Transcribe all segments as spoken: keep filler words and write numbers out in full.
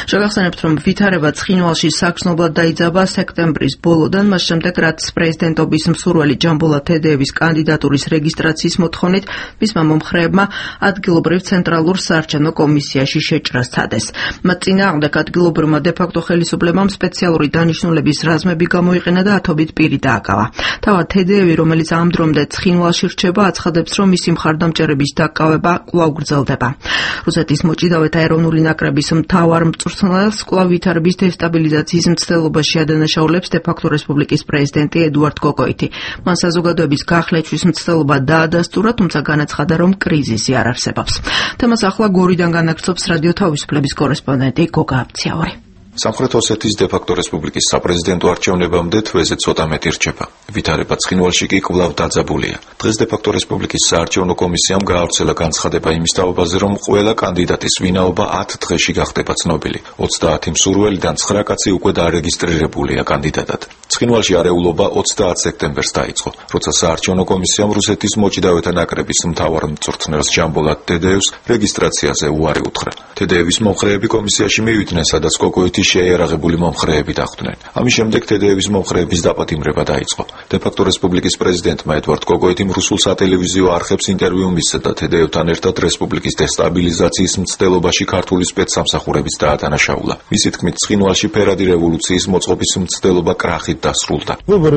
შეგახსენებთ, რომ ვითარება ცხინვალში საგრძნობლად დაიძაბა სექტემბრის ბოლოდან, მას შემდეგ რაც პრეზიდენტობის მსურველი ჯამბოლატ თედეევის კანდიდატურის რეგისტრაციის მოთხოვნით მისმა მომხრეებმა ადგილობრივ ცენტრალურ საარჩევნო კომისიაში შეჭრა სცადეს. მათ წინააღმდეგ ადგილობრივმა დე-ფაქტო ხელისუფლებამ სპეციალური დანიშნულების რაზმები გამოიყენა და ათობით პირი დააკავა. თავად თედეევი, რომელიც ამ დრომდე ცხინვალში რჩება, აცხადებს, რომ მისი მხარდამჭერების დაკავება კვლავ გრძელდება. რუსეთის მოჭიდავეთა ეროვნული ნაკრების მთავარ მწვრთნელს კვლავ ვითარების დესტაბილიზაციის მცდელობაში ადანაშაულებს დე-ფაქტო რესპუბლიკის პრეზიდენტი ედუარდ კოკოიტი. მან საზოგადოების გახლეჩვის მცდელობა დაადასტურა, თუმცა განაცხადა, რომ კრიზისი არ არსებობს. თემას ახლა გორიდან განაგრძობს რადიო თავისუფლების კორესპონდენტი გოგა აბციაური. სამხრეთ ოსეთის დე-ფაქტო რესპუბლიკის საპრეზიდენტო არჩევნებამდე თვეზე ცოტა მეტი რჩება. ვითარება ცხინვალში კი კვლავ დაძაბულია. დღეს დე-ფაქტო რესპუბლიკის საარჩევნო კომისიამ გაავრცელა განცხადება იმის თაობაზე, რომ ყველა კანდიდატის ვინაობა ათ დღეში გახდება ცნობილი. ოცდაათი მსურველიდან ცხრა კაცი უკვე დარეგისტრირებულია კანდიდატად. ცხინვალში არეულობა ოცდაათ სექტემბერს დაიწყო, როცა საარჩევნო კომისიამ რუსეთის მოჭიდავეთა ნაკრების მთავარ მწვრთნელს ჯამბოლატ თედეევს რეგისტრაციაზე უარი უთხრა. თედეევის მომხრეები კომისიაში მივიდნენ, სადაც კოკოიტი შეიარაღებული მომხრეები დახვდნენ. ამის შემდეგ თედეევის მომხრეების დაპატიმრება დაიწყო. დე-ფაქტო რესპუბლიკის პრეზიდენტმა ედუარდ კოკოიტიმ რუსულ სატელევიზიო არხებს ინტერვიუ მისცა და თედეევთან ერთად რესპუბლიკის დესტაბილიზაციის მცდელობაში ქართული სპეცსამსახურებიც დაადანაშაულა. მისი თქმით, ცხინვალში ფერადი რევოლუციის მოწყობის მცდელობა კრახით დასრულდა.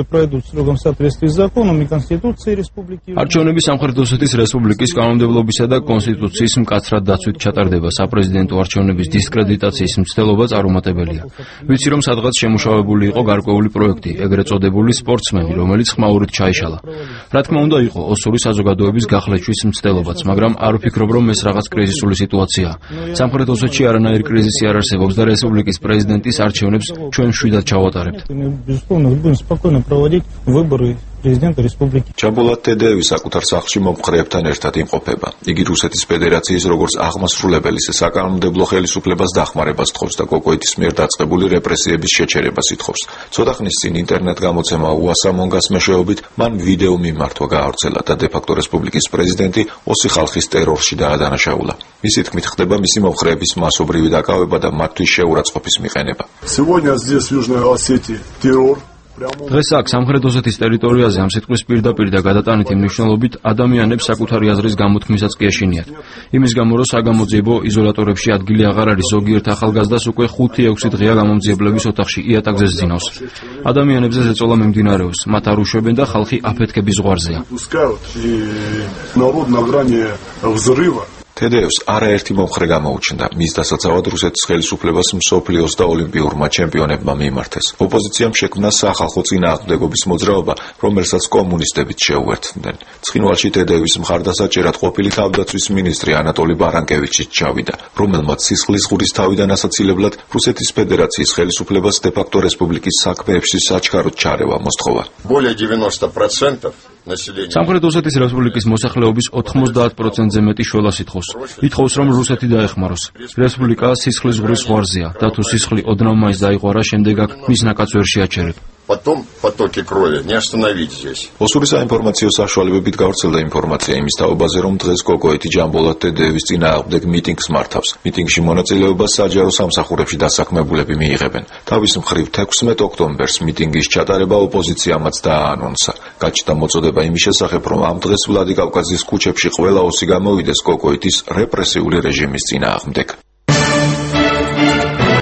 არჩევნები სამხრეთ ოსეთის რესპუბლიკის კანონმდებლობისა და კონსტიტუციის მკაცრად დაცვით ჩატარდება. საპრეზიდენტო არჩევნების დისკრედიტაციის მცდელობა წარუმატებელია. ვიცი, რომ სადღაც შემუშავებული იყო გარკვეული პროექტი, ეგრეთ წოდებული სპორტსმენი, რომელიც ხმაურით ჩაიშალა. რა თქმა უნდა, იყო ოსური საზოგადოების გახლეჩვის მცდელობაც, მაგრამ არ ვფიქრობ, რომ ეს რაღაც კრიზისული სიტუაციაა. სამხრეთ ოსეთში არანაირი კრიზისი არ არსებობს და რესპუბლიკის პრეზიდენტის არჩევნებს ჩვენ მშვიდად ჩავატარებთ. ჯამბოლატ თედეევი საკუთარ სახლში მომხრეებთან ერთად იმყოფება. იგი რუსეთის ფედერაციის როგორც აღმასრულებელი საკანონმდებლო ხელისუფლებას დახმარებას თხოვს და კოკოიტის მიერ დაწყებული რეპრესიების შეჩერებას ითხოვს. ცოტა ხნის წინ ინტერნეტ გამოცემა უასამონგას მეშვეობით მან ვიდეო მიმართვა გაავრცელა და დე-ფაქტო რესპუბლიკის პრეზიდენტი ოსი ხალხის ტერორში დაადანაშაულა. მისი თქმით, ხდება მისი მომხრეების მასობრივი დაკავება და მათთვის შეურაცხყოფის მიყენება. დღეს აქ სამხრეთ ოსეთის ტერიტორიაზე ამ სიტყვის პირდაპირ და გადატანითი მნიშვნელობით ადამიანებს საკუთარი აზრის გამოთქმისაც კი ეშინიათ. იმის გამო, რომ საგამოძიებო იზოლატორებში ადგილი აღარ არის, ზოგიერთ ახალგაზრდას უკვე ხუთი ექვსი დღეა გამომძიებლების ოთახში იატაკზე ზრდინავს. ადამიანებზე ზეწოლა მიმდინარეობს, მათ არ უშვებენ და ხალხი აფეთქების ზღვარზეა. თედეევს არაერთი მომხრე გამოუჩნდა. მის დასაცავად რუსეთის ხელისუფლებას მსოფლიოს და ოლიმპიურმა ჩემპიონებმა მიიმართეს. ოპოზიციამ შექმნა სახალხო წინააღმდეგობის მოძრაობა, რომელსაც კომუნისტებიც შეუერთდნენ. ცხინვალში თედეევის მხარდასაჭერად ყოფილი თავდაცვის მინისტრი ანატოლი ბარანკევიჩიც ჩავიდა, რომელმაც სისხლის ღურის თავიდან ასაცილებლად რუსეთის ფედერაციის ხელისუფლებას დე-ფაქტო რესპუბლიკის საქმეებში საჩქაროდ ჩარევა მოსთხოვა. სამხრეთ ოსეთის რესპუბლიკის მოსახლეობის ოთხმოცდაათ პროცენტზე მეტი შველას ითხოვს. ითხოვს, რომ რუსეთი დაეხმაროს. რესპუბლიკა სისხლის ღურის ზღვარზეა და თუ სისხლი ოდნავ მაინც დაიყვარა, შემდეგ აქ მის ნაკადს ვერ შეაჩერებ. Потом потоки крови не остановить здесь. ოსური საინფორმაციო საშუალებებით გავრცელდა ინფორმაცია იმის თაობაზე, რომ დღეს კოკოიტი ჯამბოლატ თედეევის წინააღმდეგ მიტინგს მართავს. მიტინგში მონაწილეობას საჯარო სამსახურებში დასაქმებულები მიიღებენ. თავის მხრივ თექვსმეტ ოქტომბერს მიტინგის ჩატარება ოპოზიციამაც დააანონსა. გაჩნდა მოწოდება იმის შესახებ, რომ ამ დღეს ვლადიკავკაზის ქუჩებში ყველა ოსი გამოვიდეს კოკოიტის რეპრესიული რეჟიმის წინააღმდეგ.